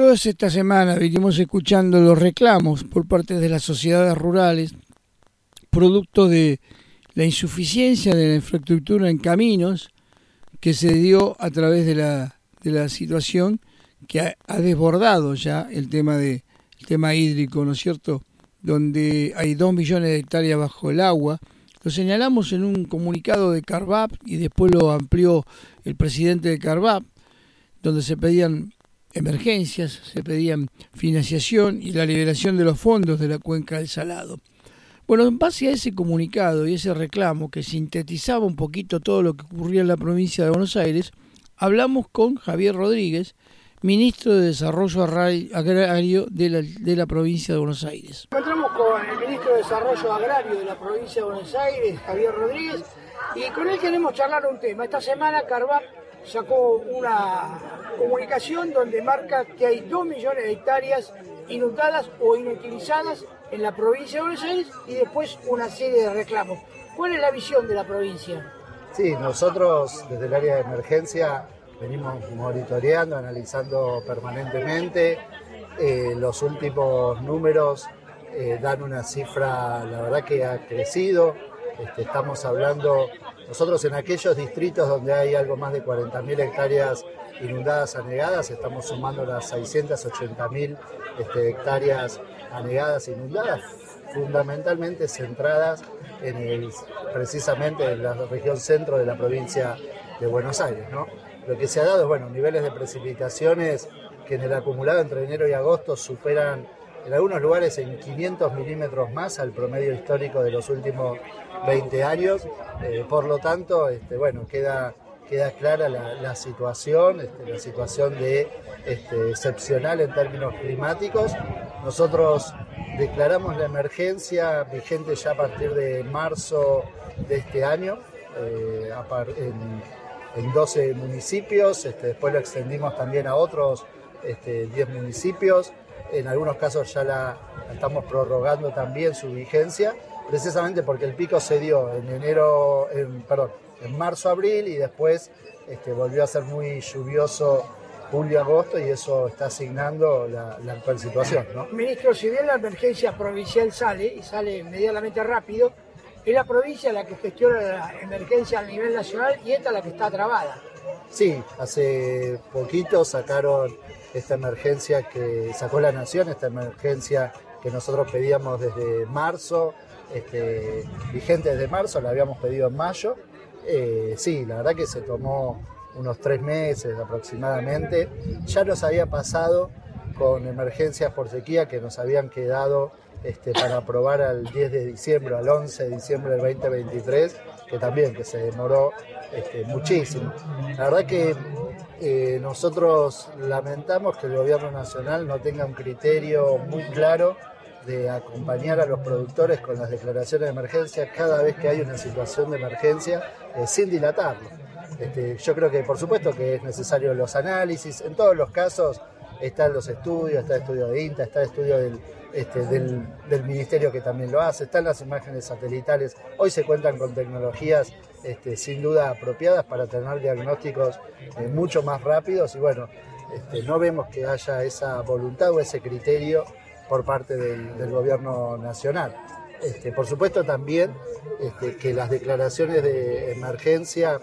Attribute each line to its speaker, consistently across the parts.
Speaker 1: toda esta semana venimos escuchando los reclamos por parte de las sociedades rurales, producto de la insuficiencia de la infraestructura en caminos que se dio a través de la situación que ha desbordado ya el tema hídrico, ¿no es cierto?, donde hay 2 millones de hectáreas bajo el agua. Lo señalamos en un comunicado de Carvap y después lo amplió el presidente de Carvap, donde se pedían emergencias, se pedían financiación y la liberación de los fondos de la cuenca del Salado. Bueno, en base a ese comunicado y ese reclamo que sintetizaba un poquito todo lo que ocurría en la provincia de Buenos Aires, hablamos con Javier Rodríguez, ministro de Desarrollo Agrario de la provincia de Buenos Aires.
Speaker 2: Encontramos con el ministro de Desarrollo Agrario de la provincia de Buenos Aires, Javier Rodríguez, y con él queremos charlar un tema. Esta semana Carvap sacó una comunicación donde marca que hay 2 millones de hectáreas inundadas o inutilizadas en la provincia de Buenos Aires y después una serie de reclamos. ¿Cuál es la visión de la provincia?
Speaker 3: Sí, nosotros desde el área de emergencia venimos monitoreando, analizando permanentemente. Los últimos números dan una cifra, la verdad que ha crecido. Estamos hablando, nosotros en aquellos distritos donde hay algo más de 40.000 hectáreas inundadas, anegadas, estamos sumando las 680.000 hectáreas anegadas, inundadas, fundamentalmente centradas precisamente en la región centro de la provincia de Buenos Aires, ¿no? Lo que se ha dado es, niveles de precipitaciones que en el acumulado entre enero y agosto superan en algunos lugares en 500 milímetros más al promedio histórico de los últimos 20 años. Por lo tanto, queda clara la situación de excepcional en términos climáticos. Nosotros declaramos la emergencia vigente ya a partir de marzo de este año, en 12 municipios, después lo extendimos también a otros 10 municipios. En algunos casos ya la estamos prorrogando también su vigencia, precisamente porque el pico se dio en marzo-abril y después volvió a ser muy lluvioso julio-agosto y eso está asignando la actual situación, ¿no?
Speaker 2: Ministro, si bien la emergencia provincial sale medianamente rápido, es la provincia la que gestiona la emergencia a nivel nacional y esta la que está trabada.
Speaker 3: Sí, hace poquito sacaron esta emergencia que sacó la Nación, esta emergencia que nosotros pedíamos desde marzo, vigente desde marzo, la habíamos pedido en mayo. Sí, la verdad que se tomó unos 3 meses aproximadamente. Ya nos había pasado con emergencias por sequía que nos habían quedado para aprobar al 10 de diciembre, al 11 de diciembre del 2023, que se demoró muchísimo. La verdad que nosotros lamentamos que el gobierno nacional no tenga un criterio muy claro de acompañar a los productores con las declaraciones de emergencia cada vez que hay una situación de emergencia, sin dilatarlo. Yo creo que por supuesto que es necesario los análisis, en todos los casos están los estudios, está el estudio de INTA, está el estudio del ministerio que también lo hace, están las imágenes satelitales. Hoy se cuentan con tecnologías sin duda apropiadas para tener diagnósticos mucho más rápidos y no vemos que haya esa voluntad o ese criterio por parte del gobierno nacional. Por supuesto también que las declaraciones de emergencia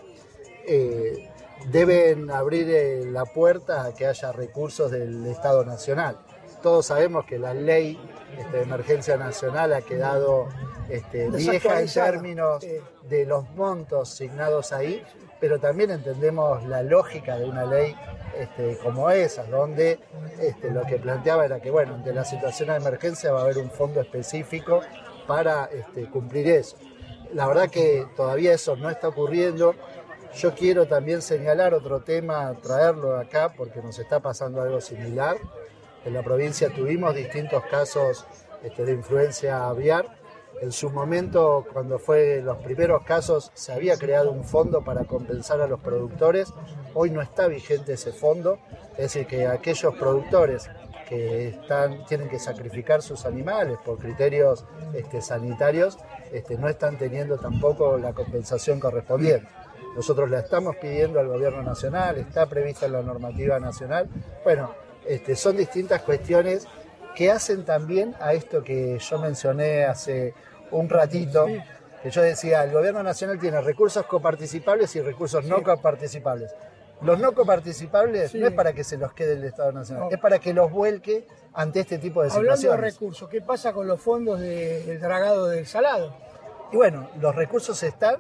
Speaker 3: deben abrir la puerta a que haya recursos del Estado Nacional. Todos sabemos que la ley de emergencia nacional ha quedado vieja en términos de los montos asignados ahí, pero también entendemos la lógica de una ley como esa, donde lo que planteaba era que ante la situación de emergencia va a haber un fondo específico para cumplir eso. La verdad que todavía eso no está ocurriendo. Yo quiero también señalar otro tema, traerlo acá porque nos está pasando algo similar. En la provincia tuvimos distintos casos de influencia aviar. En su momento, cuando fue los primeros casos, se había creado un fondo para compensar a los productores. Hoy no está vigente ese fondo, es decir, que aquellos productores que tienen que sacrificar sus animales por criterios sanitarios, no están teniendo tampoco la compensación correspondiente. Nosotros la estamos pidiendo al gobierno nacional, está prevista en la normativa nacional. son distintas cuestiones que hacen también a esto que yo mencioné hace un ratito, que yo decía, el gobierno nacional tiene recursos coparticipables y recursos no coparticipables. Los no coparticipables no es para que se los quede el Estado Nacional, es para que los vuelque ante este tipo de situaciones.
Speaker 2: Hablando de recursos, ¿qué pasa con los fondos del dragado del Salado?
Speaker 3: Y bueno, los recursos están,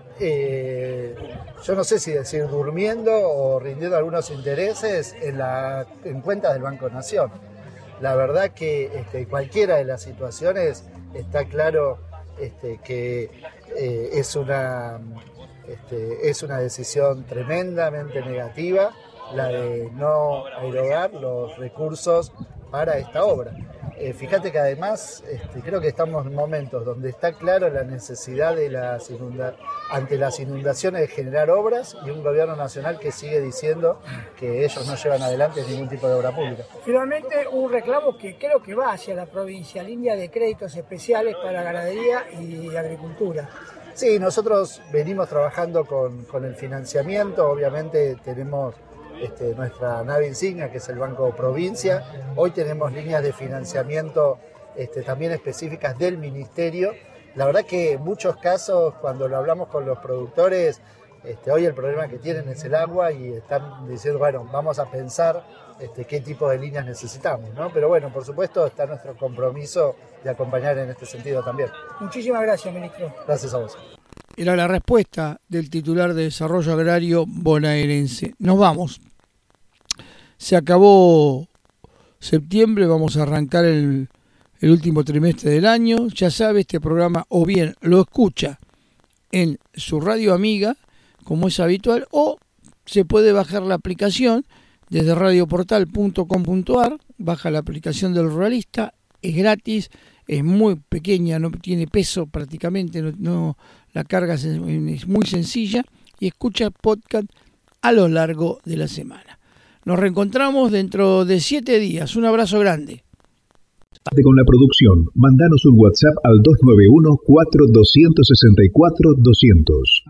Speaker 3: yo no sé si decir durmiendo o rindiendo algunos intereses en cuentas del Banco Nación. La verdad que cualquiera de las situaciones está claro que es una decisión tremendamente negativa la de no erogar los recursos para esta obra. Fíjate que además creo que estamos en momentos donde está claro la necesidad de ante las inundaciones de generar obras y un gobierno nacional que sigue diciendo que ellos no llevan adelante ningún tipo de obra pública.
Speaker 2: Finalmente, un reclamo que creo que va hacia la provincia, línea de créditos especiales para ganadería y agricultura.
Speaker 3: Sí, nosotros venimos trabajando con el financiamiento, obviamente tenemos nuestra nave insignia, que es el Banco Provincia. Hoy tenemos líneas de financiamiento también específicas del Ministerio. La verdad que en muchos casos, cuando lo hablamos con los productores, hoy el problema que tienen es el agua y están diciendo, bueno, vamos a pensar qué tipo de líneas necesitamos, ¿no? Pero bueno, por supuesto está nuestro compromiso de acompañar en este sentido también.
Speaker 2: Muchísimas gracias, ministro.
Speaker 3: Gracias a vos.
Speaker 1: Era la respuesta del titular de Desarrollo Agrario bonaerense. Nos vamos. Se acabó septiembre, vamos a arrancar el último trimestre del año. Ya sabe, este programa o bien lo escucha en su radio amiga, como es habitual, o se puede bajar la aplicación desde radioportal.com.ar, baja la aplicación del Ruralista, es gratis, es muy pequeña, no tiene peso prácticamente, no la carga es muy sencilla y escucha podcast a lo largo de la semana. Nos reencontramos dentro de 7 días. Un abrazo grande.
Speaker 4: Con la producción, mandanos un WhatsApp al 291-4264-200.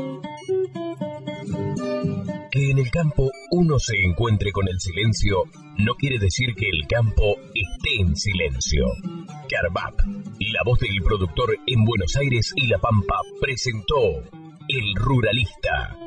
Speaker 5: Que en el campo uno se encuentre con el silencio no quiere decir que el campo esté en silencio. Carbap, la voz del productor en Buenos Aires y La Pampa, presentó El Ruralista.